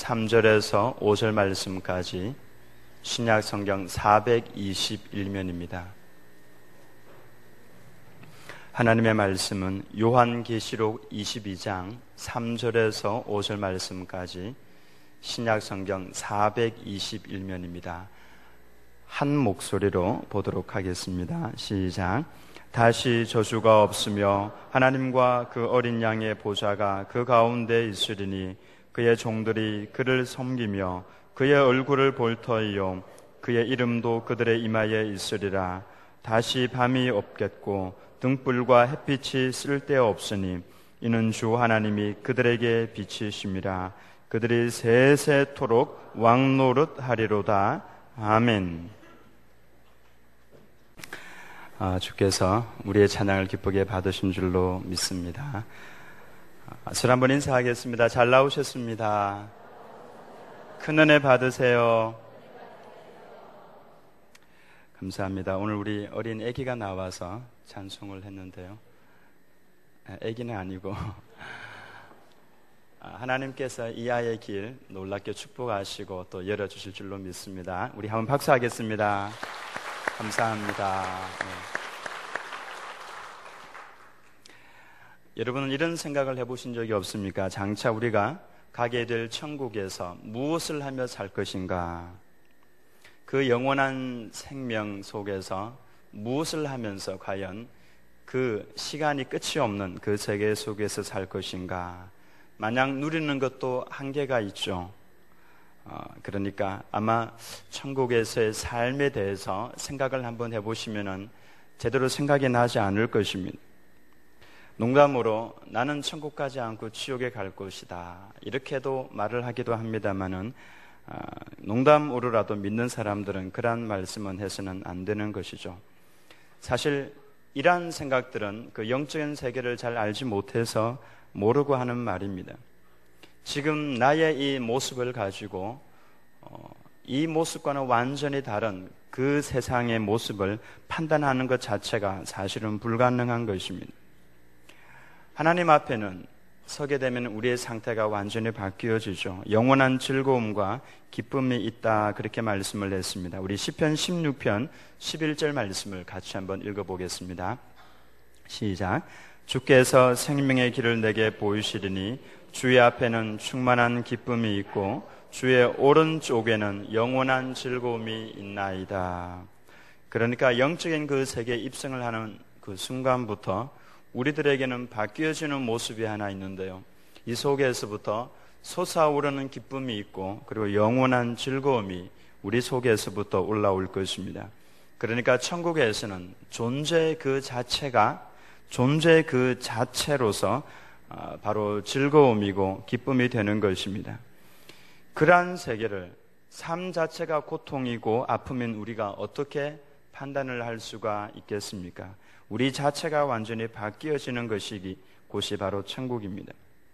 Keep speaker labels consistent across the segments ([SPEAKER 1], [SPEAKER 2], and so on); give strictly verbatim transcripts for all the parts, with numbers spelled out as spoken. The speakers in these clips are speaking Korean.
[SPEAKER 1] 삼 절에서 오 절 말씀까지 신약 성경 사백이십일 면입니다. 하나님의 말씀은 요한계시록 이십이 장 삼 절에서 오 절 말씀까지 신약 성경 사백이십일 면입니다. 한 목소리로 보도록 하겠습니다. 시작. 다시 저주가 없으며 하나님과 그 어린 양의 보좌가 그 가운데 있으리니 그의 종들이 그를 섬기며 그의 얼굴을 볼 터이요 그의 이름도 그들의 이마에 있으리라. 다시 밤이 없겠고 등불과 햇빛이 쓸데없으니 이는 주 하나님이 그들에게 빛이심이라. 그들이 세세토록 왕노릇하리로다. 아멘. 아, 주께서 우리의 찬양을 기쁘게 받으신 줄로 믿습니다. 술 한번 인사하겠습니다. 잘 나오셨습니다. 큰 은혜 받으세요. 감사합니다. 오늘 우리 어린 아기가 나와서 찬송을 했는데요. 아기는 아니고 하나님께서 이 아이의 길 놀랍게 축복하시고 또 열어주실 줄로 믿습니다. 우리 한번 박수하겠습니다. 감사합니다. 네. 여러분은 이런 생각을 해보신 적이 없습니까? 장차 우리가 가게 될 천국에서 무엇을 하며 살 것인가? 그 영원한 생명 속에서 무엇을 하면서 과연 그 시간이 끝이 없는 그 세계 속에서 살 것인가? 마냥 누리는 것도 한계가 있죠. 어, 그러니까 아마 천국에서의 삶에 대해서 생각을 한번 해보시면은 제대로 생각이 나지 않을 것입니다. 농담으로 나는 천국 가지 않고 지옥에 갈 것이다 이렇게도 말을 하기도 합니다만은 어, 농담으로라도 믿는 사람들은 그런 말씀은 해서는 안 되는 것이죠. 사실 이러한 생각들은 그 영적인 세계를 잘 알지 못해서 모르고 하는 말입니다. 지금 나의 이 모습을 가지고 어, 이 모습과는 완전히 다른 그 세상의 모습을 판단하는 것 자체가 사실은 불가능한 것입니다. 하나님 앞에는 서게 되면 우리의 상태가 완전히 바뀌어지죠. 영원한 즐거움과 기쁨이 있다 그렇게 말씀을 했습니다. 우리 시편 십육 편 십일 절 말씀을 같이 한번 읽어보겠습니다. 시작. 주께서 생명의 길을 내게 보이시리니 주의 앞에는 충만한 기쁨이 있고 주의 오른쪽에는 영원한 즐거움이 있나이다. 그러니까 영적인 그 세계에 입성을 하는 그 순간부터 우리들에게는 바뀌어지는 모습이 하나 있는데요. 이 속에서부터 솟아오르는 기쁨이 있고 그리고 영원한 즐거움이 우리 속에서부터 올라올 것입니다. 그러니까 천국에서는 존재 그 자체가 존재 그 자체로서 바로 즐거움이고 기쁨이 되는 것입니다. 그러한 세계를 삶 자체가 고통이고 아픔인 우리가 어떻게 판단을 할 수가 있겠습니까? 우리 자체가 완전히 바뀌어지는 것이 곳이 바로 천국입니다.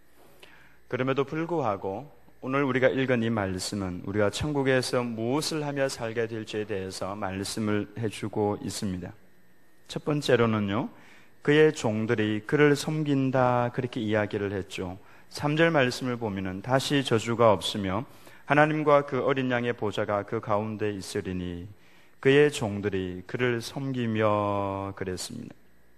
[SPEAKER 1] 그럼에도 불구하고 오늘 우리가 읽은 이 말씀은 우리가 천국에서 무엇을 하며 살게 될지에 대해서 말씀을 해주고 있습니다. 첫 번째로는요, 그의 종들이 그를 섬긴다 그렇게 이야기를 했죠. 삼 절 말씀을 보면은 다시 저주가 없으며 하나님과 그 어린 양의 보좌가 그 가운데 있으리니 그의 종들이 그를 섬기며 그랬습니다.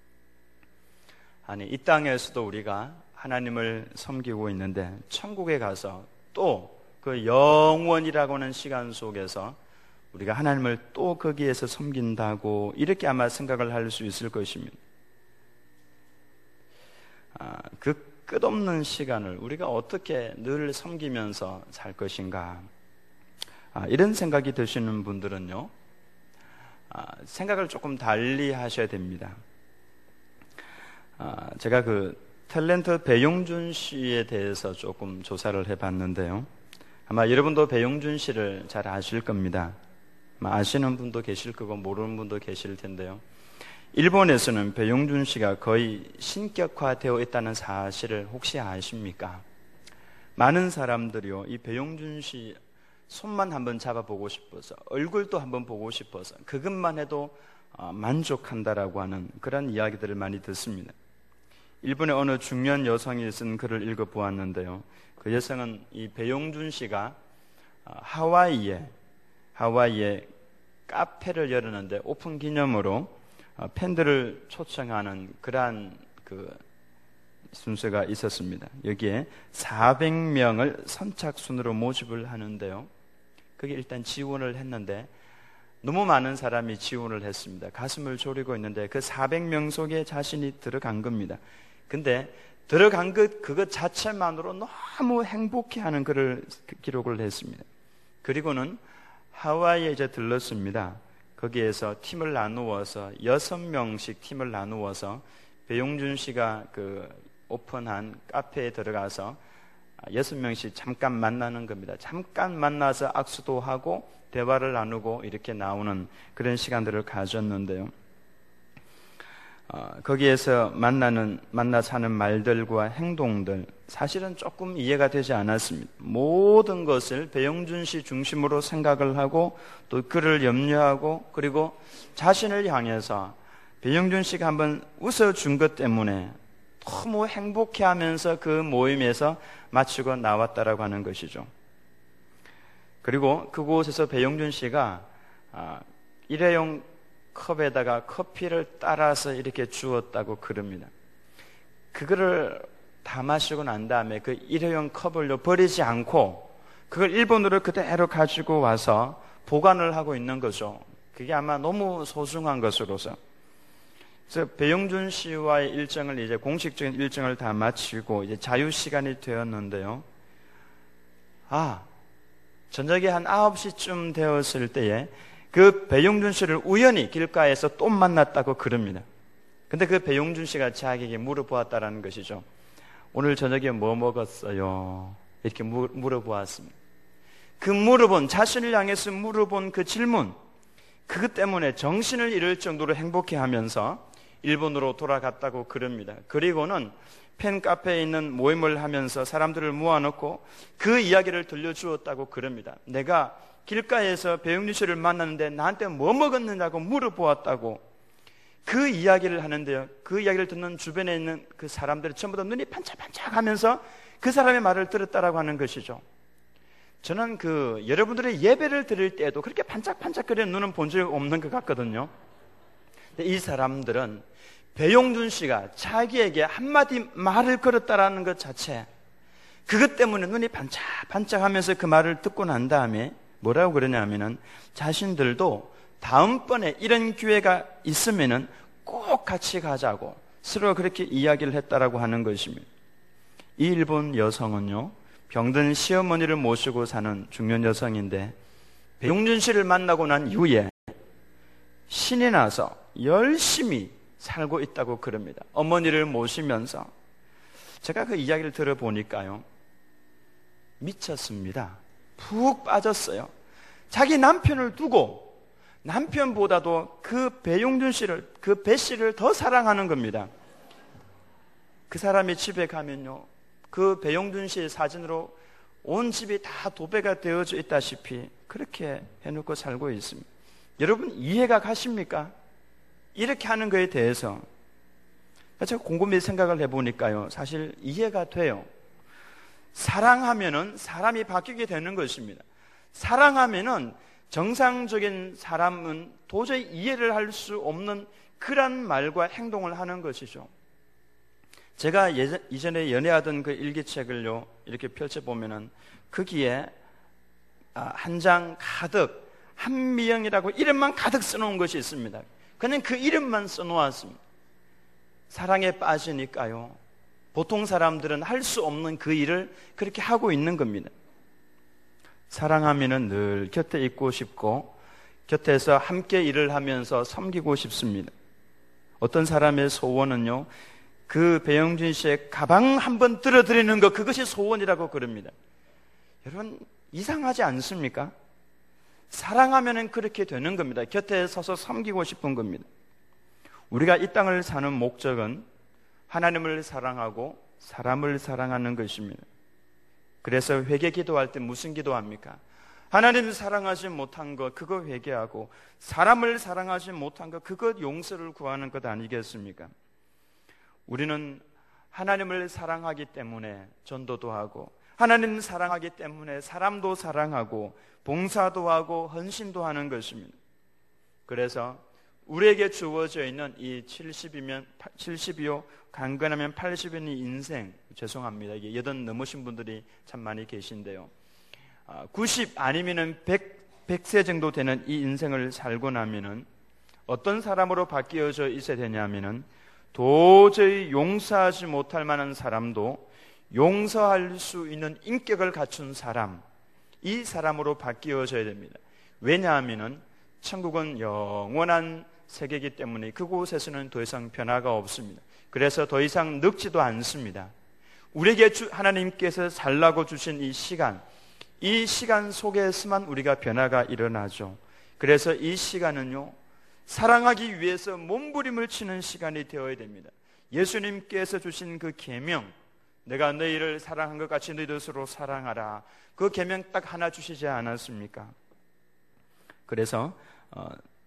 [SPEAKER 1] 아니 이 땅에서도 우리가 하나님을 섬기고 있는데 천국에 가서 또 그 영원이라고 하는 시간 속에서 우리가 하나님을 또 거기에서 섬긴다고 이렇게 아마 생각을 할 수 있을 것입니다. 아, 그 끝없는 시간을 우리가 어떻게 늘 섬기면서 살 것인가? 아, 이런 생각이 드시는 분들은요, 아, 생각을 조금 달리 하셔야 됩니다. 아, 제가 그 탤런트 배용준 씨에 대해서 조금 조사를 해봤는데요. 아마 여러분도 배용준 씨를 잘 아실 겁니다. 아마 아시는 분도 계실 거고 모르는 분도 계실 텐데요. 일본에서는 배용준 씨가 거의 신격화되어 있다는 사실을 혹시 아십니까? 많은 사람들이요, 이 배용준 씨 손만 한번 잡아보고 싶어서, 얼굴도 한번 보고 싶어서 그것만 해도 만족한다라고 하는 그런 이야기들을 많이 듣습니다. 일본의 어느 중년 여성이 쓴 글을 읽어보았는데요. 그 여성은 이 배용준 씨가 하와이에 하와이에 카페를 열었는데 오픈 기념으로 팬들을 초청하는 그러한 그 순서가 있었습니다. 여기에 사백 명을 선착순으로 모집을 하는데요. 그게 일단 지원을 했는데 너무 많은 사람이 지원을 했습니다. 가슴을 졸이고 있는데 그 사백 명 속에 자신이 들어간 겁니다. 근데 들어간 것 그것 자체만으로 너무 행복해하는 글을 기록을 했습니다. 그리고는 하와이에 이제 들렀습니다. 거기에서 팀을 나누어서 여섯 명씩 팀을 나누어서 배용준 씨가 그 오픈한 카페에 들어가서 여섯 명씩 잠깐 만나는 겁니다. 잠깐 만나서 악수도 하고 대화를 나누고 이렇게 나오는 그런 시간들을 가졌는데요. 어, 거기에서 만나는 만나서 하는 말들과 행동들 사실은 조금 이해가 되지 않았습니다. 모든 것을 배용준 씨 중심으로 생각을 하고 또 그를 염려하고 그리고 자신을 향해서 배용준 씨가 한번 웃어준 것 때문에 너무 행복해하면서 그 모임에서 마치고 나왔다라고 하는 것이죠. 그리고 그곳에서 배용준 씨가 일회용 컵에다가 커피를 따라서 이렇게 주었다고 그럽니다. 그거를 다 마시고 난 다음에 그 일회용 컵을 버리지 않고 그걸 일본으로 그대로 가지고 와서 보관을 하고 있는 거죠. 그게 아마 너무 소중한 것으로서. 그래서 배용준 씨와의 일정을 이제 공식적인 일정을 다 마치고 이제 자유 시간이 되었는데요. 아, 저녁에 한 아홉 시쯤 되었을 때에 그 배용준 씨를 우연히 길가에서 또 만났다고 그럽니다. 근데 그 배용준 씨가 자기에게 물어보았다라는 것이죠. 오늘 저녁에 뭐 먹었어요? 이렇게 물어보았습니다. 그 물어본, 자신을 향해서 물어본 그 질문, 그것 때문에 정신을 잃을 정도로 행복해하면서 일본으로 돌아갔다고 그럽니다. 그리고는 팬카페에 있는 모임을 하면서 사람들을 모아놓고 그 이야기를 들려주었다고 그럽니다. 내가 길가에서 배용준 씨를 만났는데 나한테 뭐 먹었느냐고 물어보았다고 그 이야기를 하는데요. 그 이야기를 듣는 주변에 있는 그 사람들이 전부 다 눈이 반짝반짝 하면서 그 사람의 말을 들었다라고 하는 것이죠. 저는 그 여러분들의 예배를 드릴 때에도 그렇게 반짝반짝거리는 눈은 본 적이 없는 것 같거든요. 근데 이 사람들은 배용준 씨가 자기에게 한마디 말을 걸었다라는 것 자체, 그것 때문에 눈이 반짝반짝하면서 그 말을 듣고 난 다음에 뭐라고 그러냐면은 자신들도 다음번에 이런 기회가 있으면은 꼭 같이 가자고 서로 그렇게 이야기를 했다라고 하는 것입니다. 이 일본 여성은요, 병든 시어머니를 모시고 사는 중년 여성인데 배용준 씨를 만나고 난 이후에 신이 나서 열심히 살고 있다고 그럽니다. 어머니를 모시면서. 제가 그 이야기를 들어보니까요, 미쳤습니다. 푹 빠졌어요. 자기 남편을 두고 남편보다도 그 배용준 씨를, 그 배 씨를 더 사랑하는 겁니다. 그 사람이 집에 가면요, 그 배용준 씨의 사진으로 온 집이 다 도배가 되어져 있다시피 그렇게 해놓고 살고 있습니다. 여러분 이해가 가십니까? 이렇게 하는 거에 대해서 제가 곰곰이 생각을 해보니까요, 사실 이해가 돼요. 사랑하면은 사람이 바뀌게 되는 것입니다. 사랑하면은 정상적인 사람은 도저히 이해를 할 수 없는 그런 말과 행동을 하는 것이죠. 제가 예전, 이전에 연애하던 그 일기책을요, 이렇게 펼쳐보면은 거기에 한 장 가득 한미영이라고 이름만 가득 써놓은 것이 있습니다. 그냥 그 이름만 써놓았습니다. 사랑에 빠지니까요, 보통 사람들은 할 수 없는 그 일을 그렇게 하고 있는 겁니다. 사랑하면은 늘 곁에 있고 싶고 곁에서 함께 일을 하면서 섬기고 싶습니다. 어떤 사람의 소원은요, 그 배용준 씨의 가방 한번 들어드리는 것, 그것이 소원이라고 그럽니다. 여러분 이상하지 않습니까? 사랑하면은 그렇게 되는 겁니다. 곁에 서서 섬기고 싶은 겁니다. 우리가 이 땅을 사는 목적은 하나님을 사랑하고 사람을 사랑하는 것입니다. 그래서 회개 기도할 때 무슨 기도합니까? 하나님을 사랑하지 못한 것, 그거 회개하고 사람을 사랑하지 못한 것, 그것 용서를 구하는 것 아니겠습니까? 우리는 하나님을 사랑하기 때문에 전도도 하고, 하나님을 사랑하기 때문에 사람도 사랑하고 봉사도 하고 헌신도 하는 것입니다. 그래서 우리에게 주어져 있는 이 칠십이면 칠십이요 강건하면 팔십인 인생, 죄송합니다. 이게 여든 넘으신 분들이 참 많이 계신데요. 구십 아니면은 백, 백 세 정도 되는 이 인생을 살고 나면은 어떤 사람으로 바뀌어져 있어야 되냐면은 도저히 용서하지 못할 만한 사람도 용서할 수 있는 인격을 갖춘 사람, 이 사람으로 바뀌어져야 됩니다. 왜냐하면은 천국은 영원한 세계이기 때문에 그곳에서는 더 이상 변화가 없습니다. 그래서 더 이상 늙지도 않습니다. 우리에게 주, 하나님께서 달라고 주신 이 시간, 이 시간 속에서만 우리가 변화가 일어나죠. 그래서 이 시간은요, 사랑하기 위해서 몸부림을 치는 시간이 되어야 됩니다. 예수님께서 주신 그 계명, 내가 너희를 사랑한 것 같이 너희도 서로 사랑하라, 그 계명 딱 하나 주시지 않았습니까? 그래서 어,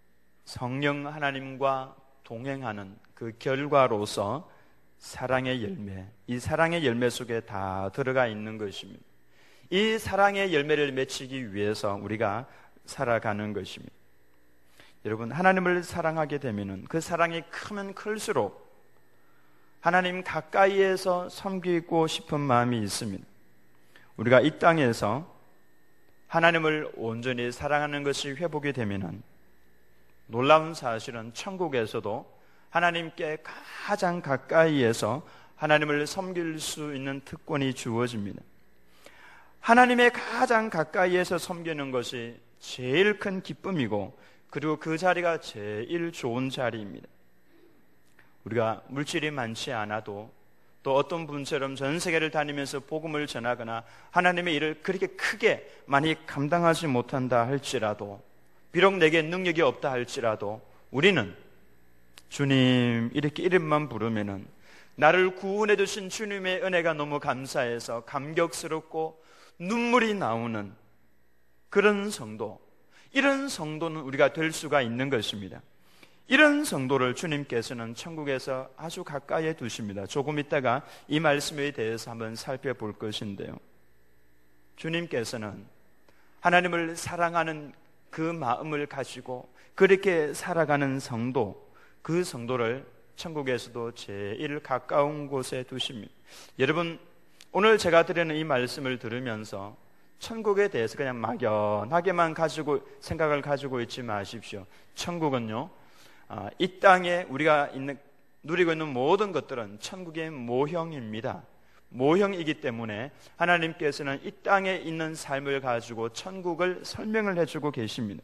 [SPEAKER 1] 성령 하나님과 동행하는 그 결과로서 사랑의 열매, 이 사랑의 열매 속에 다 들어가 있는 것입니다. 이 사랑의 열매를 맺히기 위해서 우리가 살아가는 것입니다. 여러분, 하나님을 사랑하게 되면 그 사랑이 크면 클수록 하나님 가까이에서 섬기고 싶은 마음이 있습니다. 우리가 이 땅에서 하나님을 온전히 사랑하는 것이 회복이 되면 놀라운 사실은 천국에서도 하나님께 가장 가까이에서 하나님을 섬길 수 있는 특권이 주어집니다. 하나님의 가장 가까이에서 섬기는 것이 제일 큰 기쁨이고, 그리고 그 자리가 제일 좋은 자리입니다. 우리가 물질이 많지 않아도, 또 어떤 분처럼 전 세계를 다니면서 복음을 전하거나 하나님의 일을 그렇게 크게 많이 감당하지 못한다 할지라도, 비록 내게 능력이 없다 할지라도 우리는 주님 이렇게 이름만 부르면은 나를 구원해 주신 주님의 은혜가 너무 감사해서 감격스럽고 눈물이 나오는 그런 성도, 이런 성도는 우리가 될 수가 있는 것입니다. 이런 성도를 주님께서는 천국에서 아주 가까이에 두십니다. 조금 있다가 이 말씀에 대해서 한번 살펴볼 것인데요, 주님께서는 하나님을 사랑하는 그 마음을 가지고 그렇게 살아가는 성도, 그 성도를 천국에서도 제일 가까운 곳에 두십니다. 여러분, 오늘 제가 드리는 이 말씀을 들으면서 천국에 대해서 그냥 막연하게만 가지고 생각을 가지고 있지 마십시오. 천국은요, 아, 이 땅에 우리가 있는, 누리고 있는 모든 것들은 천국의 모형입니다. 모형이기 때문에 하나님께서는 이 땅에 있는 삶을 가지고 천국을 설명을 해주고 계십니다.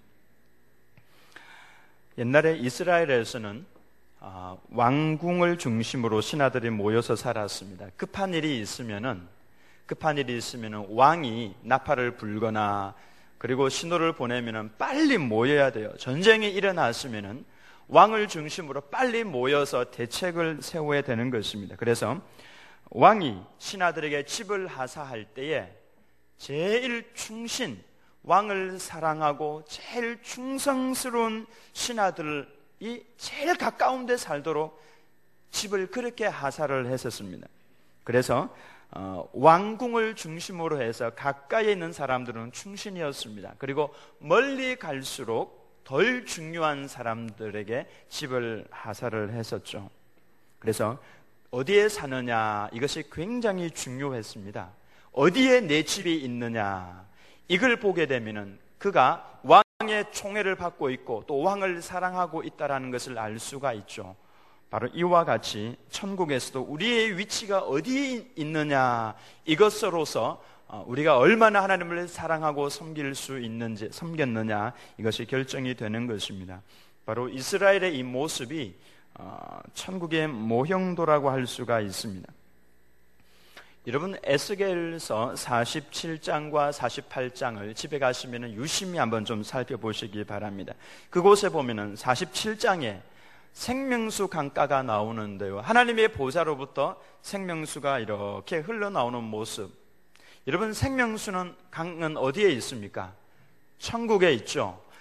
[SPEAKER 1] 옛날에 이스라엘에서는 아, 왕궁을 중심으로 신하들이 모여서 살았습니다. 급한 일이 있으면은 급한 일이 있으면은 왕이 나팔을 불거나 그리고 신호를 보내면은 빨리 모여야 돼요. 전쟁이 일어났으면은 왕을 중심으로 빨리 모여서 대책을 세워야 되는 것입니다. 그래서 왕이 신하들에게 집을 하사할 때에 제일 충신, 왕을 사랑하고 제일 충성스러운 신하들이 제일 가까운 데 살도록 집을 그렇게 하사를 했었습니다. 그래서 어, 왕궁을 중심으로 해서 가까이에 있는 사람들은 충신이었습니다. 그리고 멀리 갈수록 덜 중요한 사람들에게 집을 하사를 했었죠. 그래서 어디에 사느냐, 이것이 굉장히 중요했습니다. 어디에 내 집이 있느냐, 이걸 보게 되면은 그가 왕의 총애를 받고 있고 또 왕을 사랑하고 있다는 것을 알 수가 있죠. 바로 이와 같이 천국에서도 우리의 위치가 어디에 있느냐, 이것으로서 우리가 얼마나 하나님을 사랑하고 섬길 수 있는지, 섬겼느냐, 이것이 결정이 되는 것입니다. 바로 이스라엘의 이 모습이 천국의 모형도라고 할 수가 있습니다. 여러분, 에스겔서 사십칠 장과 사십팔 장을 집에 가시면 유심히 한번 좀 살펴보시기 바랍니다. 그곳에 보면은 사십칠 장에 생명수 강가가 나오는데요, 하나님의 보좌로부터 생명수가 이렇게 흘러나오는 모습. 여러분, 생명수는 강은 어디에 있습니까? 천국에 있죠.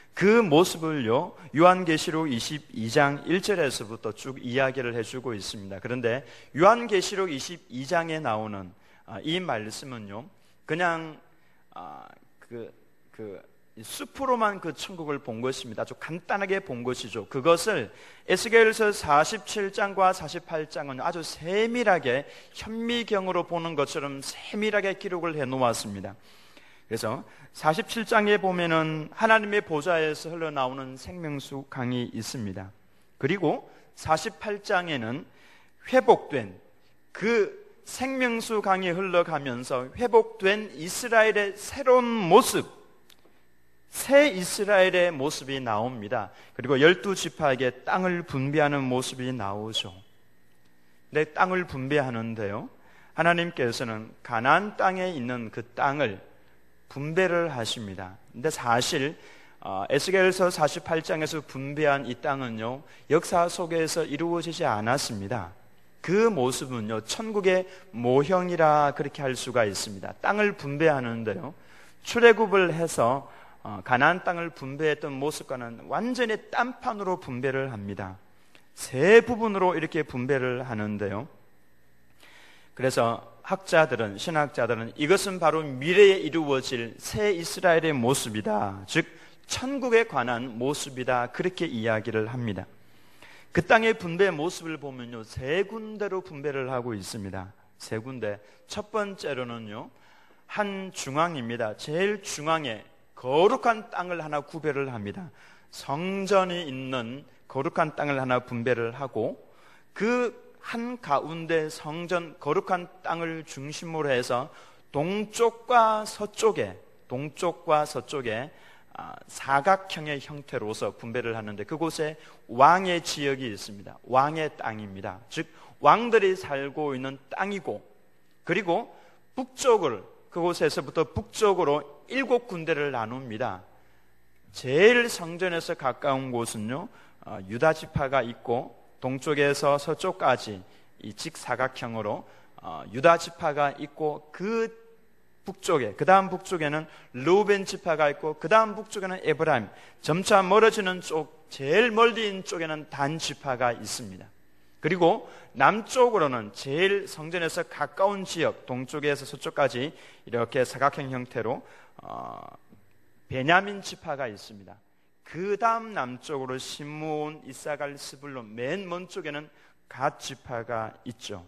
[SPEAKER 1] 그 모습을요, 요한계시록 이십이 장 일 절에서부터 쭉 이야기를 해주고 있습니다. 그런데 요한계시록 이십이 장에 나오는 이 말씀은요, 그냥 그, 그 숲으로만 그 천국을 본 것입니다. 아주 간단하게 본 것이죠. 그것을 에스겔서 사십칠 장과 사십팔 장은 아주 세밀하게 현미경으로 보는 것처럼 세밀하게 기록을 해 놓았습니다. 그래서 사십칠 장에 보면은 하나님의 보좌에서 흘러나오는 생명수 강이 있습니다. 그리고 사십팔 장에는 회복된 그 생명수 강이 흘러가면서 회복된 이스라엘의 새로운 모습, 새 이스라엘의 모습이 나옵니다. 그리고 열두 지파에게 땅을 분배하는 모습이 나오죠. 근데 땅을 분배하는데요, 하나님께서는 가나안 땅에 있는 그 땅을 분배를 하십니다. 근데 사실 어, 에스겔서 사십팔 장에서 분배한 이 땅은요, 역사 속에서 이루어지지 않았습니다. 그 모습은요, 천국의 모형이라 그렇게 할 수가 있습니다. 땅을 분배하는데요, 출애굽을 해서 어, 가나안 땅을 분배했던 모습과는 완전히 딴판으로 분배를 합니다. 세 부분으로 이렇게 분배를 하는데요, 그래서 학자들은, 신학자들은 이것은 바로 미래에 이루어질 새 이스라엘의 모습이다, 즉 천국에 관한 모습이다, 그렇게 이야기를 합니다. 그 땅의 분배 모습을 보면요, 세 군데로 분배를 하고 있습니다. 세 군데. 첫 번째로는요, 한 중앙입니다. 제일 중앙에 거룩한 땅을 하나 구별을 합니다. 성전이 있는 거룩한 땅을 하나 분배를 하고, 그 한 가운데 성전 거룩한 땅을 중심으로 해서 동쪽과 서쪽에 동쪽과 서쪽에 사각형의 형태로서 분배를 하는데, 그곳에 왕의 지역이 있습니다. 왕의 땅입니다. 즉 왕들이 살고 있는 땅이고, 그리고 북쪽을, 그곳에서부터 북쪽으로 일곱 군데를 나눕니다. 제일 성전에서 가까운 곳은요, 유다 지파가 있고, 동쪽에서 서쪽까지 이 직사각형으로 어, 유다 지파가 있고, 그 북쪽에, 그 다음 북쪽에는 르우벤 지파가 있고, 그 다음 북쪽에는 에브라임, 점차 멀어지는 쪽, 제일 멀리 있는 쪽에는 단 지파가 있습니다. 그리고 남쪽으로는 제일 성전에서 가까운 지역, 동쪽에서 서쪽까지 이렇게 사각형 형태로 어, 베냐민 지파가 있습니다. 그 다음 남쪽으로 시므온, 이사갈, 스불론, 맨 먼 쪽에는 갓 지파가 있죠.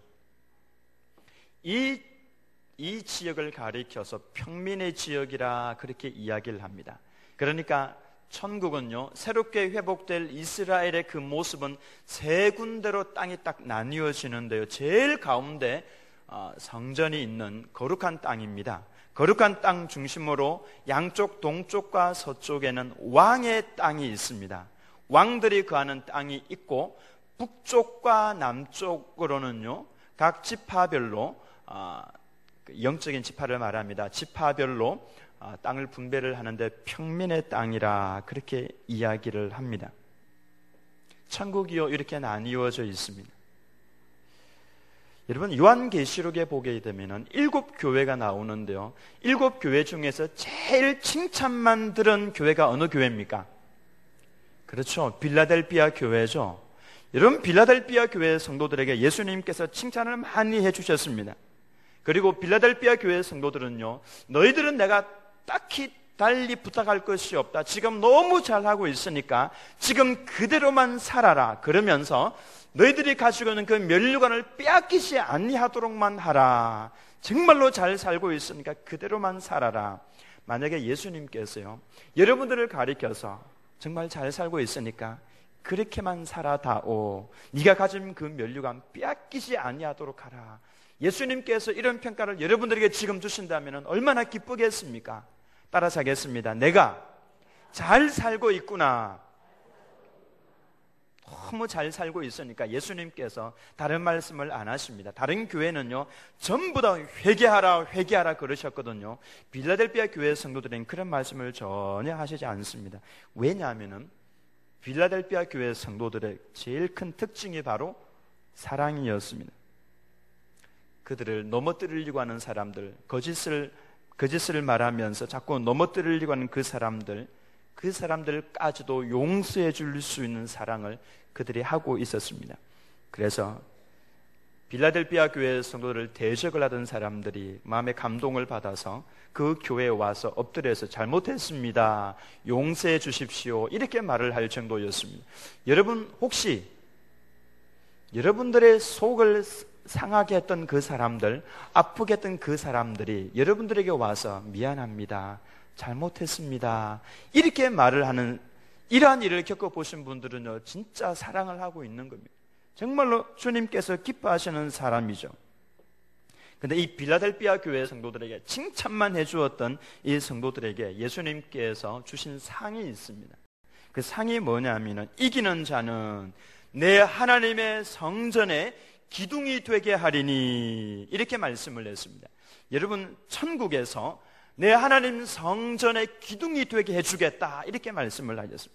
[SPEAKER 1] 이, 이 지역을 가리켜서 평민의 지역이라 그렇게 이야기를 합니다. 그러니까 천국은요, 새롭게 회복될 이스라엘의 그 모습은 세 군데로 땅이 딱 나뉘어지는데요, 제일 가운데 성전이 있는 거룩한 땅입니다. 거룩한 땅 중심으로 양쪽 동쪽과 서쪽에는 왕의 땅이 있습니다. 왕들이 거하는 땅이 있고, 북쪽과 남쪽으로는요, 각 지파별로 어, 영적인 지파를 말합니다. 지파별로 어, 땅을 분배를 하는데 평민의 땅이라 그렇게 이야기를 합니다. 천국이요, 이렇게 나뉘어져 있습니다. 여러분, 요한계시록에 보게 되면 일곱 교회가 나오는데요, 일곱 교회 중에서 제일 칭찬만 들은 교회가 어느 교회입니까? 그렇죠, 빌라델비아 교회죠. 여러분, 빌라델비아 교회 성도들에게 예수님께서 칭찬을 많이 해주셨습니다. 그리고 빌라델비아 교회 성도들은요, 너희들은 내가 딱히 달리 부탁할 것이 없다, 지금 너무 잘하고 있으니까 지금 그대로만 살아라, 그러면서 너희들이 가지고 있는 그 면류관을 빼앗기지 아니하도록만 하라, 정말로 잘 살고 있으니까 그대로만 살아라. 만약에 예수님께서요, 여러분들을 가리켜서 정말 잘 살고 있으니까 그렇게만 살아다오, 네가 가진 그 면류관 빼앗기지 아니하도록 하라, 예수님께서 이런 평가를 여러분들에게 지금 주신다면 얼마나 기쁘겠습니까? 따라서 하겠습니다. 내가 잘 살고 있구나. 너무 잘 살고 있으니까 예수님께서 다른 말씀을 안 하십니다. 다른 교회는요, 전부 다 회개하라 회개하라 그러셨거든요. 빌라델비아 교회 성도들은 그런 말씀을 전혀 하시지 않습니다. 왜냐하면 빌라델비아 교회 성도들의 제일 큰 특징이 바로 사랑이었습니다. 그들을 넘어뜨리려고 하는 사람들, 거짓을 거짓을 말하면서 자꾸 넘어뜨리려고 하는 그 사람들, 그 사람들까지도 용서해 줄 수 있는 사랑을 그들이 하고 있었습니다. 그래서 빌라델비아 교회 성도들을 대적을 하던 사람들이 마음의 감동을 받아서 그 교회에 와서 엎드려서 잘못했습니다, 용서해 주십시오, 이렇게 말을 할 정도였습니다. 여러분, 혹시 여러분들의 속을 상하게 했던 그 사람들, 아프게 했던 그 사람들이 여러분들에게 와서 미안합니다, 잘못했습니다, 이렇게 말을 하는 이러한 일을 겪어보신 분들은요, 진짜 사랑을 하고 있는 겁니다. 정말로 주님께서 기뻐하시는 사람이죠. 근데 이 빌라델비아 교회 성도들에게 칭찬만 해주었던 이 성도들에게 예수님께서 주신 상이 있습니다. 그 상이 뭐냐면은, 이기는 자는 내 하나님의 성전에 기둥이 되게 하리니, 이렇게 말씀을 했습니다. 여러분, 천국에서 내 하나님 성전에 기둥이 되게 해주겠다, 이렇게 말씀을 하셨습니다.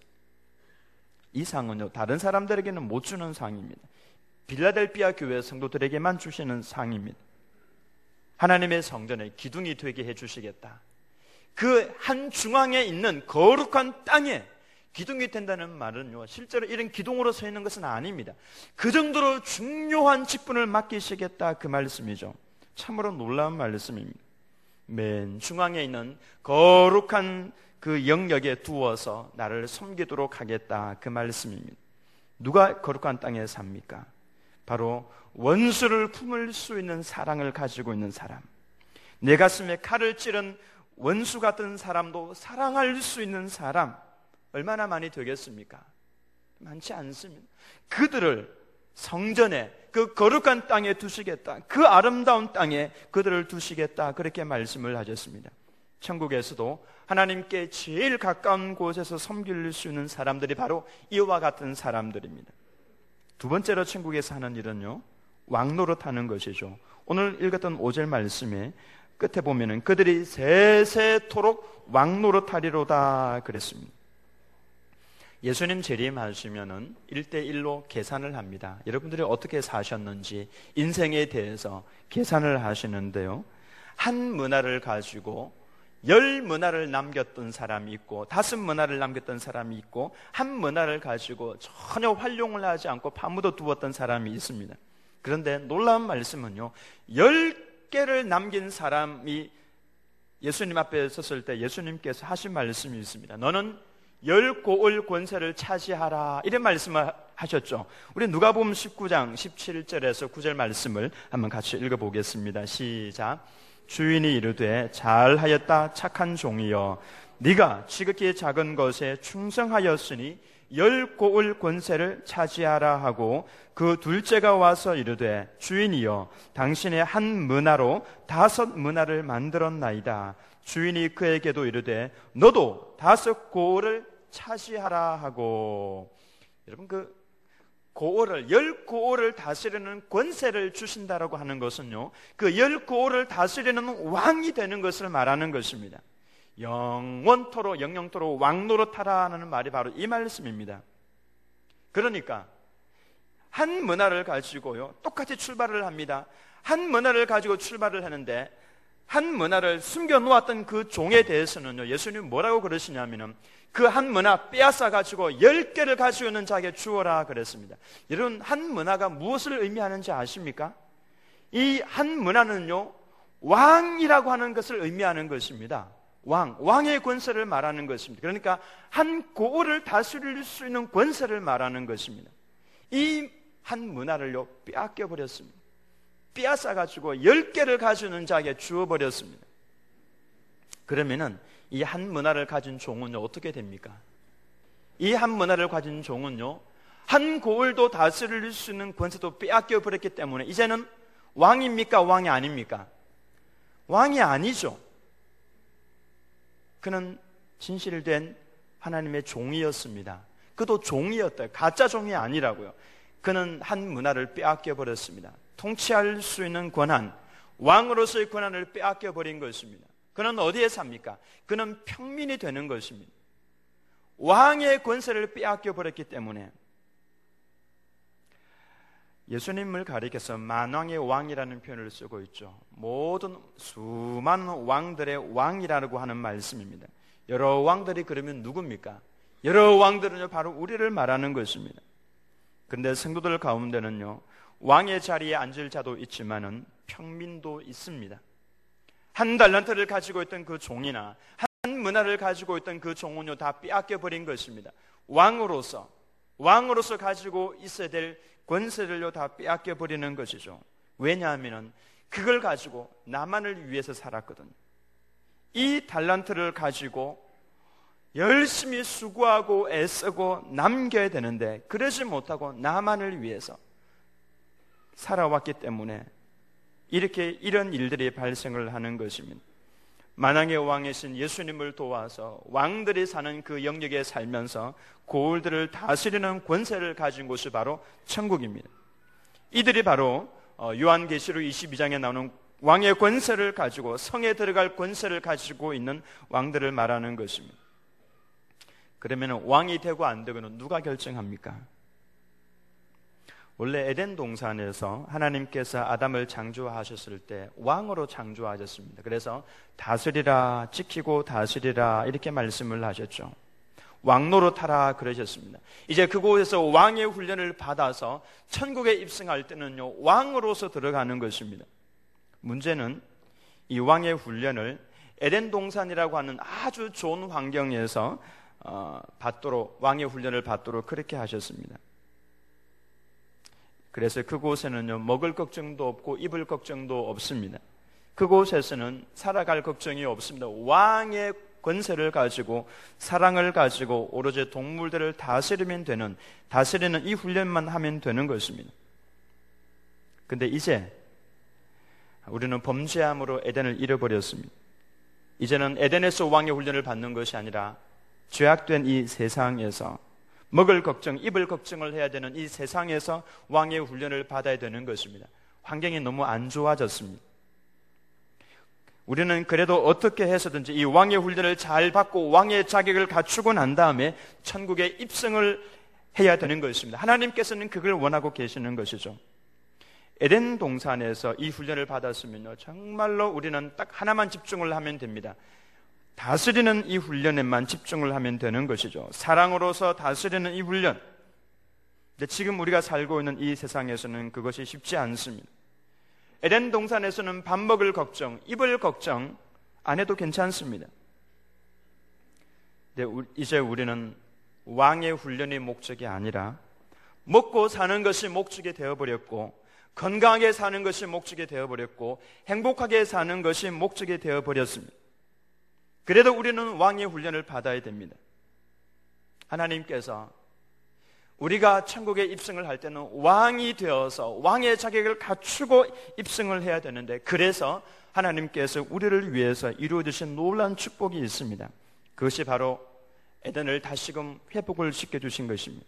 [SPEAKER 1] 이 상은요, 다른 사람들에게는 못 주는 상입니다. 빌라델비아 교회 성도들에게만 주시는 상입니다. 하나님의 성전에 기둥이 되게 해주시겠다. 그 한 중앙에 있는 거룩한 땅에 기둥이 된다는 말은요, 실제로 이런 기둥으로 서 있는 것은 아닙니다. 그 정도로 중요한 직분을 맡기시겠다, 그 말씀이죠. 참으로 놀라운 말씀입니다. 맨 중앙에 있는 거룩한 그 영역에 두어서 나를 섬기도록 하겠다, 그 말씀입니다. 누가 거룩한 땅에 삽니까? 바로 원수를 품을 수 있는 사랑을 가지고 있는 사람, 내 가슴에 칼을 찌른 원수 같은 사람도 사랑할 수 있는 사람, 얼마나 많이 되겠습니까? 많지 않습니다. 그들을 성전에, 그 거룩한 땅에 두시겠다, 그 아름다운 땅에 그들을 두시겠다, 그렇게 말씀을 하셨습니다. 천국에서도 하나님께 제일 가까운 곳에서 섬길 수 있는 사람들이 바로 이와 같은 사람들입니다. 두 번째로 천국에서 하는 일은요, 왕노릇하는 것이죠. 오늘 읽었던 오 절 말씀에 끝에 보면은 그들이 세세토록 왕노릇하리로다 그랬습니다. 예수님 재림하시면은 일 대 일로 계산을 합니다. 여러분들이 어떻게 사셨는지 인생에 대해서 계산을 하시는데요, 한 문화를 가지고 열 문화를 남겼던 사람이 있고, 다섯 문화를 남겼던 사람이 있고, 한 문화를 가지고 전혀 활용을 하지 않고 파묻어 두었던 사람이 있습니다. 그런데 놀라운 말씀은요, 열 개를 남긴 사람이 예수님 앞에 섰을 때 예수님께서 하신 말씀이 있습니다. 너는 열 고을 권세를 차지하라, 이런 말씀을 하셨죠. 우리 누가복음 십구 장 십칠 절에서 구 절 말씀을 한번 같이 읽어보겠습니다. 시작. 주인이 이르되 잘하였다 착한 종이여, 네가 지극히 작은 것에 충성하였으니 열 고을 권세를 차지하라 하고, 그 둘째가 와서 이르되 주인이여 당신의 한 문화로 다섯 문화를 만들었나이다. 주인이 그에게도 이르되 너도 다섯 고을을 차지하라 하고. 여러분, 그 고을을, 열 고을을 다스리는 권세를 주신다라고 하는 것은요, 그 열 고을을 다스리는 왕이 되는 것을 말하는 것입니다. 영원토록 영영토록 왕노릇하라는 말이 바로 이 말씀입니다. 그러니까 한 문화를 가지고요, 똑같이 출발을 합니다. 한 문화를 가지고 출발을 하는데, 한 문화를 숨겨놓았던 그 종에 대해서는요, 예수님이 뭐라고 그러시냐면은 그 한 문화 빼앗아 가지고 열 개를 가지고 있는 자에게 주어라 그랬습니다. 여러분, 한 문화가 무엇을 의미하는지 아십니까? 이 한 문화는요, 왕이라고 하는 것을 의미하는 것입니다. 왕, 왕의 권세를 말하는 것입니다. 그러니까 한 고을을 다스릴 수 있는 권세를 말하는 것입니다. 이 한 문화를요, 빼앗겨 버렸습니다. 빼앗아 가지고 열 개를 가지는 자에게 주어 버렸습니다. 그러면은 이 한 문화를 가진 종은요, 어떻게 됩니까? 이 한 문화를 가진 종은요, 한 고을도 다스릴 수 있는 권세도 빼앗겨 버렸기 때문에 이제는 왕입니까? 왕이 아닙니까? 왕이 아니죠. 그는 진실된 하나님의 종이었습니다. 그도 종이었다. 가짜 종이 아니라고요. 그는 한 문화를 빼앗겨 버렸습니다. 통치할 수 있는 권한, 왕으로서의 권한을 빼앗겨 버린 것입니다. 그는 어디에 삽니까? 그는 평민이 되는 것입니다. 왕의 권세를 빼앗겨 버렸기 때문에 예수님을 가리켜서 만왕의 왕이라는 표현을 쓰고 있죠. 모든 수많은 왕들의 왕이라고 하는 말씀입니다. 여러 왕들이 그러면 누굽니까? 여러 왕들은요, 바로 우리를 말하는 것입니다. 그런데 성도들 가운데는요, 왕의 자리에 앉을 자도 있지만은 평민도 있습니다. 한 달란트를 가지고 있던 그 종이나 한 문화를 가지고 있던 그 종은요, 다 빼앗겨 버린 것입니다. 왕으로서 왕으로서 가지고 있어야 될 권세를요, 다 빼앗겨 버리는 것이죠. 왜냐하면은 그걸 가지고 나만을 위해서 살았거든요. 이 달란트를 가지고 열심히 수고하고 애쓰고 남겨야 되는데 그러지 못하고 나만을 위해서 살아왔기 때문에 이렇게 이런 일들이 발생을 하는 것입니다. 만왕의 왕이신 예수님을 도와서 왕들이 사는 그 영역에 살면서 고을들을 다스리는 권세를 가진 곳이 바로 천국입니다. 이들이 바로 요한계시록 이십이 장에 나오는 왕의 권세를 가지고 성에 들어갈 권세를 가지고 있는 왕들을 말하는 것입니다. 그러면 왕이 되고 안 되고는 누가 결정합니까? 원래 에덴 동산에서 하나님께서 아담을 창조하셨을 때 왕으로 창조하셨습니다. 그래서 다스리라, 지키고 다스리라 이렇게 말씀을 하셨죠. 왕노릇하라 그러셨습니다. 이제 그곳에서 왕의 훈련을 받아서 천국에 입성할 때는요, 왕으로서 들어가는 것입니다. 문제는 이 왕의 훈련을 에덴 동산이라고 하는 아주 좋은 환경에서 어, 받도록, 왕의 훈련을 받도록 그렇게 하셨습니다. 그래서 그곳에는요, 먹을 걱정도 없고 입을 걱정도 없습니다. 그곳에서는 살아갈 걱정이 없습니다. 왕의 권세를 가지고 사랑을 가지고 오로지 동물들을 다스리면 되는, 다스리는 이 훈련만 하면 되는 것입니다. 근데 이제 우리는 범죄함으로 에덴을 잃어버렸습니다. 이제는 에덴에서 왕의 훈련을 받는 것이 아니라 죄악된 이 세상에서 먹을 걱정, 입을 걱정을 해야 되는 이 세상에서 왕의 훈련을 받아야 되는 것입니다. 환경이 너무 안 좋아졌습니다. 우리는 그래도 어떻게 해서든지 이 왕의 훈련을 잘 받고 왕의 자격을 갖추고 난 다음에 천국에 입성을 해야 되는 것입니다. 하나님께서는 그걸 원하고 계시는 것이죠. 에덴 동산에서 이 훈련을 받았으면요, 정말로 우리는 딱 하나만 집중을 하면 됩니다. 다스리는 이 훈련에만 집중을 하면 되는 것이죠. 사랑으로서 다스리는 이 훈련. 근데 지금 우리가 살고 있는 이 세상에서는 그것이 쉽지 않습니다. 에덴 동산에서는 밥 먹을 걱정, 입을 걱정 안 해도 괜찮습니다. 근데 이제 우리는 왕의 훈련이 목적이 아니라 먹고 사는 것이 목적이 되어버렸고, 건강하게 사는 것이 목적이 되어버렸고, 행복하게 사는 것이 목적이 되어버렸습니다. 그래도 우리는 왕의 훈련을 받아야 됩니다. 하나님께서 우리가 천국에 입성을 할 때는 왕이 되어서 왕의 자격을 갖추고 입성을 해야 되는데, 그래서 하나님께서 우리를 위해서 이루어주신 놀라운 축복이 있습니다. 그것이 바로 에덴을 다시금 회복을 시켜주신 것입니다.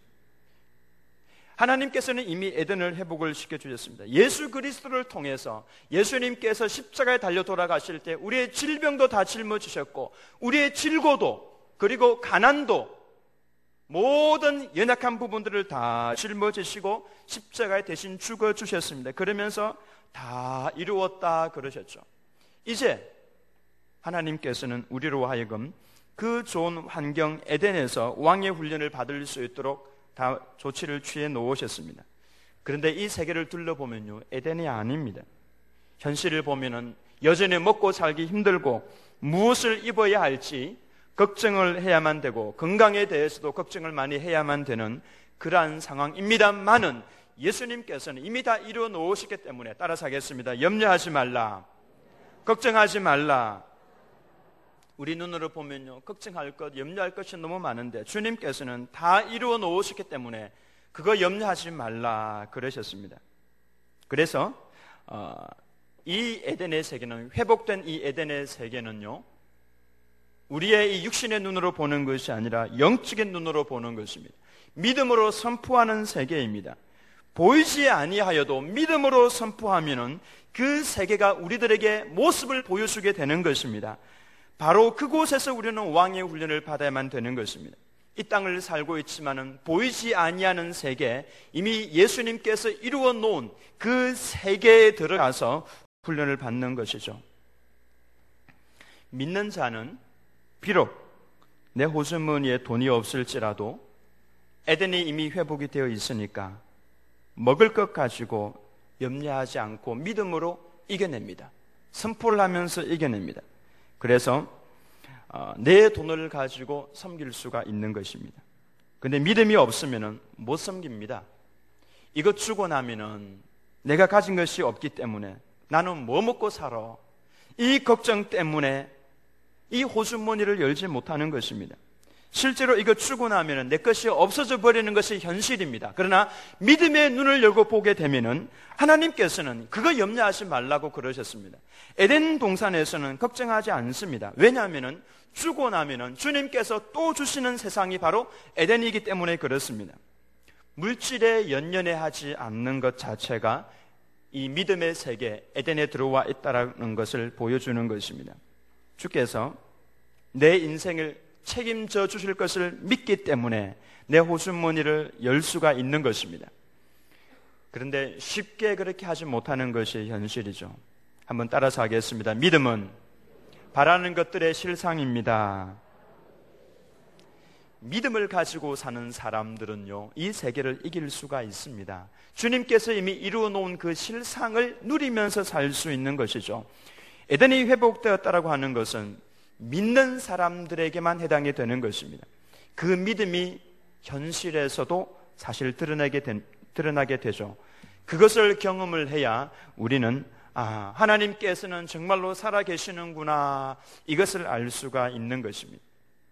[SPEAKER 1] 하나님께서는 이미 에덴을 회복을 시켜주셨습니다. 예수 그리스도를 통해서 예수님께서 십자가에 달려 돌아가실 때 우리의 질병도 다 짊어지셨고, 우리의 질고도 그리고 가난도 모든 연약한 부분들을 다 짊어지시고 십자가에 대신 죽어주셨습니다. 그러면서 다 이루었다 그러셨죠. 이제 하나님께서는 우리로 하여금 그 좋은 환경 에덴에서 왕의 훈련을 받을 수 있도록 다 조치를 취해 놓으셨습니다. 그런데 이 세계를 둘러보면요, 에덴이 아닙니다. 현실을 보면은 여전히 먹고 살기 힘들고 무엇을 입어야 할지 걱정을 해야만 되고 건강에 대해서도 걱정을 많이 해야만 되는 그러한 상황입니다만은 예수님께서는 이미 다 이루어 놓으셨기 때문에 따라서 하겠습니다. 염려하지 말라, 걱정하지 말라. 우리 눈으로 보면요, 걱정할 것, 염려할 것이 너무 많은데 주님께서는 다 이루어 놓으셨기 때문에 그거 염려하지 말라 그러셨습니다. 그래서 어, 이 에덴의 세계는, 회복된 이 에덴의 세계는요, 우리의 이 육신의 눈으로 보는 것이 아니라 영적인 눈으로 보는 것입니다. 믿음으로 선포하는 세계입니다. 보이지 아니하여도 믿음으로 선포하면은 그 세계가 우리들에게 모습을 보여주게 되는 것입니다. 바로 그곳에서 우리는 왕의 훈련을 받아야만 되는 것입니다. 이 땅을 살고 있지만은 보이지 아니하는 세계, 이미 예수님께서 이루어 놓은 그 세계에 들어가서 훈련을 받는 것이죠. 믿는 자는 비록 내 호수무늬에 돈이 없을지라도 에덴이 이미 회복이 되어 있으니까 먹을 것 가지고 염려하지 않고 믿음으로 이겨냅니다. 선포를 하면서 이겨냅니다. 그래서 내 돈을 가지고 섬길 수가 있는 것입니다. 근데 믿음이 없으면 못 섬깁니다. 이것 주고 나면은 내가 가진 것이 없기 때문에 나는 뭐 먹고 살아? 이 걱정 때문에 이 호수무늬를 열지 못하는 것입니다. 실제로 이거 주고 나면 내 것이 없어져 버리는 것이 현실입니다. 그러나 믿음의 눈을 열고 보게 되면은 하나님께서는 그거 염려하지 말라고 그러셨습니다. 에덴 동산에서는 걱정하지 않습니다. 왜냐하면은 주고 나면은 주님께서 또 주시는 세상이 바로 에덴이기 때문에 그렇습니다. 물질에 연연해하지 않는 것 자체가 이 믿음의 세계 에덴에 들어와 있다는 것을 보여주는 것입니다. 주께서 내 인생을 책임져 주실 것을 믿기 때문에 내 호수무늬를 열 수가 있는 것입니다. 그런데 쉽게 그렇게 하지 못하는 것이 현실이죠. 한번 따라서 하겠습니다. 믿음은 바라는 것들의 실상입니다. 믿음을 가지고 사는 사람들은요, 이 세계를 이길 수가 있습니다. 주님께서 이미 이루어 놓은 그 실상을 누리면서 살 수 있는 것이죠. 에덴이 회복되었다라고 하는 것은 믿는 사람들에게만 해당이 되는 것입니다. 그 믿음이 현실에서도 사실 드러나게, 된, 드러나게 되죠. 그것을 경험을 해야 우리는 아, 하나님께서는 정말로 살아계시는구나, 이것을 알 수가 있는 것입니다.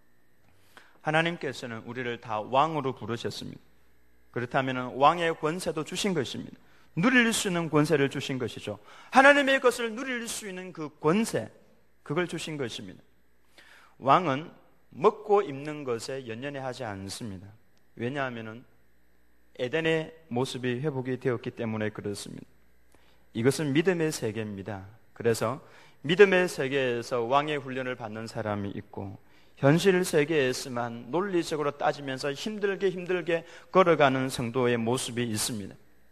[SPEAKER 1] 하나님께서는 우리를 다 왕으로 부르셨습니다. 그렇다면 왕의 권세도 주신 것입니다. 누릴 수 있는 권세를 주신 것이죠. 하나님의 것을 누릴 수 있는 그 권세, 그걸 주신 것입니다. 왕은 먹고 입는 것에 연연해하지 않습니다. 왜냐하면 에덴의 모습이 회복이 되었기 때문에 그렇습니다. 이것은 믿음의 세계입니다. 그래서 믿음의 세계에서 왕의 훈련을 받는 사람이 있고, 현실 세계에서만 논리적으로 따지면서 힘들게 힘들게 걸어가는 성도의 모습이 있습니다.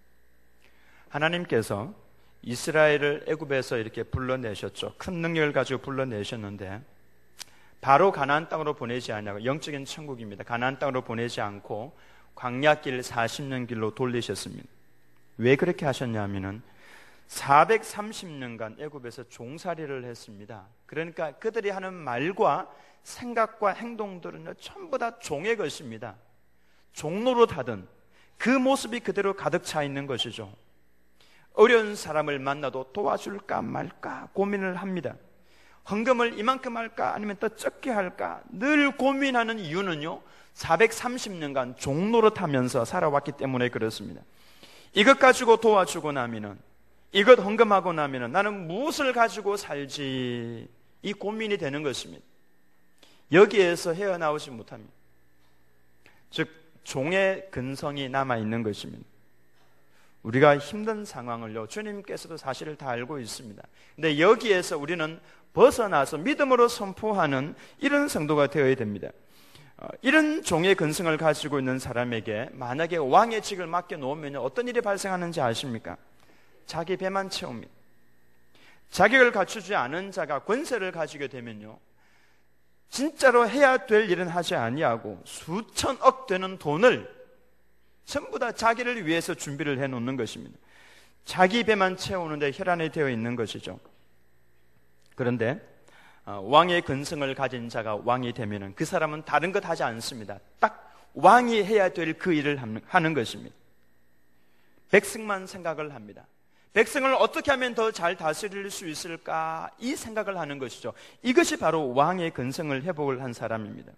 [SPEAKER 1] 하나님께서 이스라엘을 애굽에서 이렇게 불러내셨죠. 큰 능력을 가지고 불러내셨는데 바로 가나안 땅으로 보내지 않냐고, 영적인 천국입니다. 가나안 땅으로 보내지 않고 광야길 사십 년 길로 돌리셨습니다. 왜 그렇게 하셨냐면은 사백삼십 년간 애굽에서 종살이를 했습니다. 그러니까 그들이 하는 말과 생각과 행동들은 전부 다 종의 것입니다. 종노릇하던 그 모습이 그대로 가득 차 있는 것이죠. 어려운 사람을 만나도 도와줄까 말까 고민을 합니다. 헌금을 이만큼 할까 아니면 더 적게 할까 늘 고민하는 이유는요, 사백삼십 년간 종노릇하면서 살아왔기 때문에 그렇습니다. 이것 가지고 도와주고 나면은, 이것 헌금하고 나면은 나는 무엇을 가지고 살지, 이 고민이 되는 것입니다. 여기에서 헤어나오지 못합니다. 즉 종의 근성이 남아있는 것입니다. 우리가 힘든 상황을요, 주님께서도 사실을 다 알고 있습니다. 근데 여기에서 우리는 벗어나서 믿음으로 선포하는 이런 성도가 되어야 됩니다. 어, 이런 종의 근성을 가지고 있는 사람에게 만약에 왕의 직을 맡겨놓으면 어떤 일이 발생하는지 아십니까? 자기 배만 채웁니다. 자격을 갖추지 않은 자가 권세를 가지게 되면요, 진짜로 해야 될 일은 하지 아니하고 수천억 되는 돈을 전부 다 자기를 위해서 준비를 해놓는 것입니다. 자기 배만 채우는데 혈안이 되어 있는 것이죠. 그런데 왕의 근성을 가진 자가 왕이 되면 그 사람은 다른 것 하지 않습니다. 딱 왕이 해야 될 그 일을 하는 것입니다. 백성만 생각을 합니다. 백성을 어떻게 하면 더 잘 다스릴 수 있을까, 이 생각을 하는 것이죠. 이것이 바로 왕의 근성을 회복을 한 사람입니다.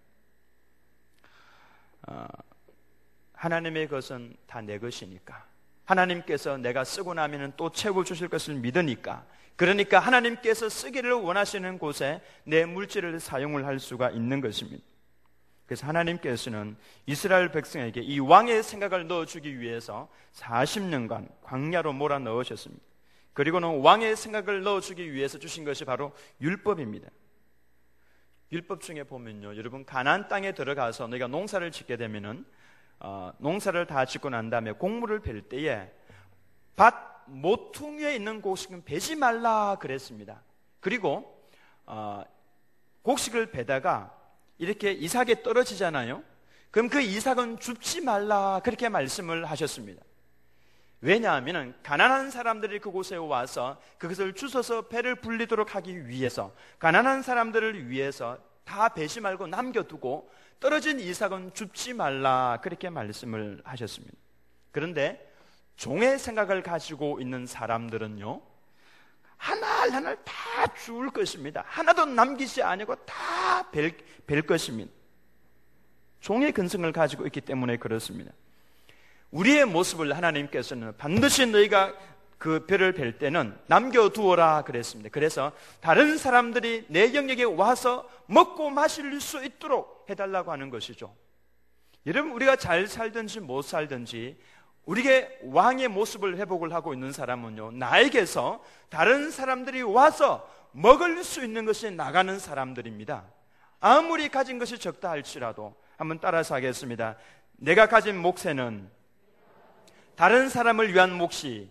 [SPEAKER 1] 어, 하나님의 것은 다 내 것이니까, 하나님께서 내가 쓰고 나면 또 채워주실 것을 믿으니까, 그러니까 하나님께서 쓰기를 원하시는 곳에 내 물질을 사용을 할 수가 있는 것입니다. 그래서 하나님께서는 이스라엘 백성에게 이 왕의 생각을 넣어주기 위해서 사십 년간 광야로 몰아넣으셨습니다. 그리고는 왕의 생각을 넣어주기 위해서 주신 것이 바로 율법입니다. 율법 중에 보면요, 여러분 가나안 땅에 들어가서 너희가 농사를 짓게 되면은 어, 농사를 다 짓고 난 다음에 곡물을 벨 때에 밭 모퉁이에 있는 곡식은 베지 말라 그랬습니다. 그리고 어, 곡식을 베다가 이렇게 이삭에 떨어지잖아요. 그럼 그 이삭은 줍지 말라 그렇게 말씀을 하셨습니다. 왜냐하면 가난한 사람들이 그곳에 와서 그것을 주워서 배를 불리도록 하기 위해서, 가난한 사람들을 위해서 다 배시 말고 남겨두고 떨어진 이삭은 줍지 말라 그렇게 말씀을 하셨습니다. 그런데 종의 생각을 가지고 있는 사람들은요, 하나를 하나를 다 줄 것입니다. 하나도 남기지 아니고 다 벨, 벨 것입니다. 종의 근성을 가지고 있기 때문에 그렇습니다. 우리의 모습을 하나님께서는 반드시 너희가 그 벼를 벨 때는 남겨두어라 그랬습니다. 그래서 다른 사람들이 내 영역에 와서 먹고 마실 수 있도록 해달라고 하는 것이죠. 여러분, 우리가 잘 살든지 못 살든지 우리의 왕의 모습을 회복을 하고 있는 사람은요, 나에게서 다른 사람들이 와서 먹을 수 있는 것이 나가는 사람들입니다. 아무리 가진 것이 적다 할지라도. 한번 따라서 하겠습니다. 내가 가진 몫에는 다른 사람을 위한 몫이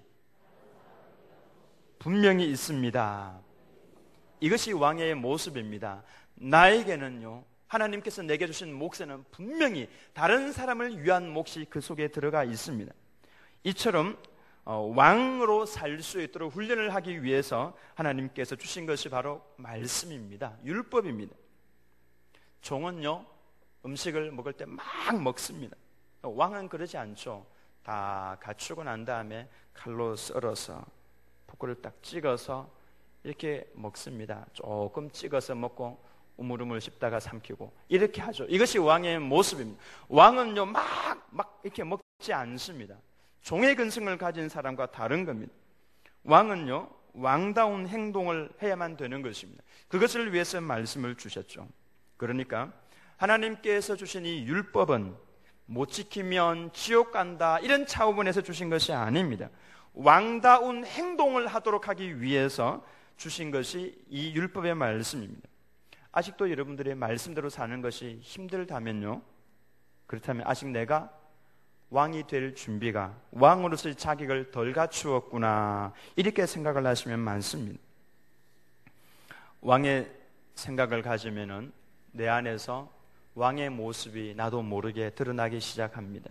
[SPEAKER 1] 분명히 있습니다. 이것이 왕의 모습입니다. 나에게는요, 하나님께서 내게 주신 몫에는 분명히 다른 사람을 위한 몫이 그 속에 들어가 있습니다. 이처럼 왕으로 살 수 있도록 훈련을 하기 위해서 하나님께서 주신 것이 바로 말씀입니다. 율법입니다. 종은요, 음식을 먹을 때 막 먹습니다. 왕은 그러지 않죠. 다 갖추고 난 다음에 칼로 썰어서 포크를 딱 찍어서 이렇게 먹습니다. 조금 찍어서 먹고 우물우물 씹다가 삼키고 이렇게 하죠. 이것이 왕의 모습입니다. 왕은요, 막, 막 이렇게 먹지 않습니다. 종의 근성을 가진 사람과 다른 겁니다. 왕은요, 왕다운 행동을 해야만 되는 것입니다. 그것을 위해서 말씀을 주셨죠. 그러니까 하나님께서 주신 이 율법은 못 지키면 지옥 간다, 이런 차원에서 주신 것이 아닙니다. 왕다운 행동을 하도록 하기 위해서 주신 것이 이 율법의 말씀입니다. 아직도 여러분들의 말씀대로 사는 것이 힘들다면요, 그렇다면 아직 내가 왕이 될 준비가, 왕으로서의 자격을 덜 갖추었구나, 이렇게 생각을 하시면 많습니다. 왕의 생각을 가지면은 내 안에서 왕의 모습이 나도 모르게 드러나기 시작합니다.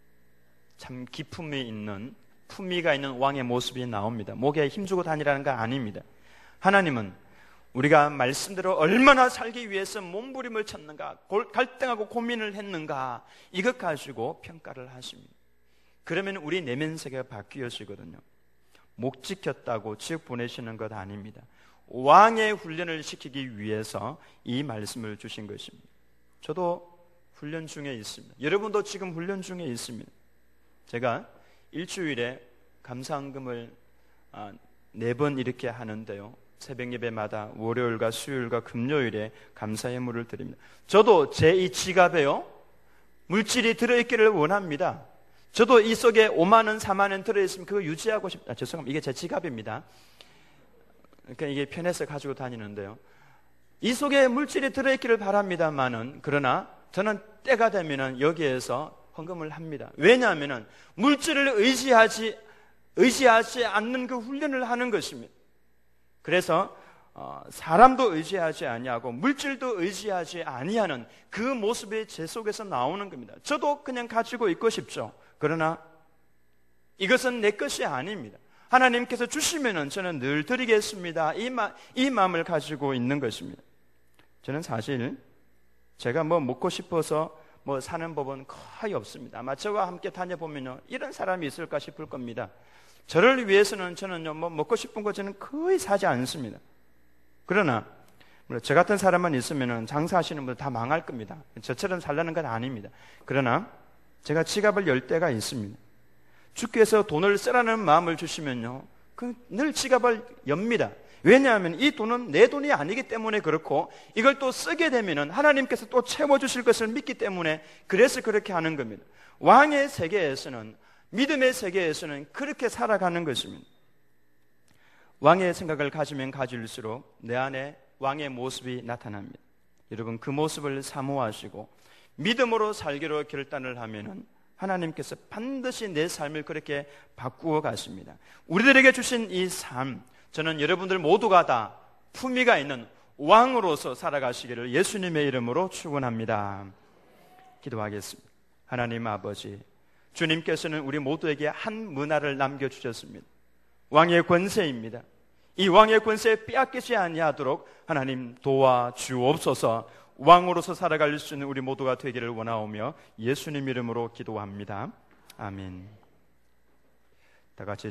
[SPEAKER 1] 참 기품이 있는, 품위가 있는 왕의 모습이 나옵니다. 목에 힘주고 다니라는 거 아닙니다. 하나님은 우리가 말씀대로 얼마나 살기 위해서 몸부림을 쳤는가, 갈등하고 고민을 했는가, 이것 가지고 평가를 하십니다. 그러면 우리 내면 세계가 바뀌어지거든요. 목 지켰다고 지옥 보내시는 것 아닙니다. 왕의 훈련을 시키기 위해서 이 말씀을 주신 것입니다. 저도 훈련 중에 있습니다. 여러분도 지금 훈련 중에 있습니다. 제가 일주일에 감사헌금을 네 번 이렇게 하는데요, 새벽 예배마다 월요일과 수요일과 금요일에 감사 예물을 드립니다. 저도 제 이 지갑에요, 물질이 들어있기를 원합니다. 저도 이 속에 오만 원, 사만 원 들어있으면 그거 유지하고 싶다. 아, 죄송합니다. 이게 제 지갑입니다. 그러니까 이게 편해서 가지고 다니는데요, 이 속에 물질이 들어있기를 바랍니다만은, 그러나 저는 때가 되면은 여기에서 헌금을 합니다. 왜냐하면은 물질을 의지하지 의지하지 않는 그 훈련을 하는 것입니다. 그래서 어, 사람도 의지하지 아니하고 물질도 의지하지 아니하는 그 모습이 제 속에서 나오는 겁니다. 저도 그냥 가지고 있고 싶죠. 그러나 이것은 내 것이 아닙니다. 하나님께서 주시면은 저는 늘 드리겠습니다. 이, 마, 이 마음을 가지고 있는 것입니다. 저는 사실 제가 뭐 먹고 싶어서 뭐 사는 법은 거의 없습니다. 아마 저와 함께 다녀보면요, 이런 사람이 있을까 싶을 겁니다. 저를 위해서는 저는요, 뭐 먹고 싶은 거 저는 거의 사지 않습니다. 그러나 저 같은 사람만 있으면은 장사하시는 분들 다 망할 겁니다. 저처럼 살라는 건 아닙니다. 그러나 제가 지갑을 열 때가 있습니다. 주께서 돈을 쓰라는 마음을 주시면요, 그 늘 지갑을 엽니다. 왜냐하면 이 돈은 내 돈이 아니기 때문에 그렇고, 이걸 또 쓰게 되면은 하나님께서 또 채워주실 것을 믿기 때문에, 그래서 그렇게 하는 겁니다. 왕의 세계에서는, 믿음의 세계에서는 그렇게 살아가는 것입니다. 왕의 생각을 가지면 가질수록 내 안에 왕의 모습이 나타납니다. 여러분, 그 모습을 사모하시고 믿음으로 살기로 결단을 하면은 하나님께서 반드시 내 삶을 그렇게 바꾸어 가십니다. 우리들에게 주신 이 삶, 저는 여러분들 모두가 다 품위가 있는 왕으로서 살아가시기를 예수님의 이름으로 축원합니다. 기도하겠습니다. 하나님 아버지, 주님께서는 우리 모두에게 한 문화를 남겨주셨습니다. 왕의 권세입니다. 이 왕의 권세에 빼앗기지 아니하도록 하나님 도와주옵소서. 왕으로서 살아갈 수 있는 우리 모두가 되기를 원하오며 예수님 이름으로 기도합니다. 아멘. 다 같이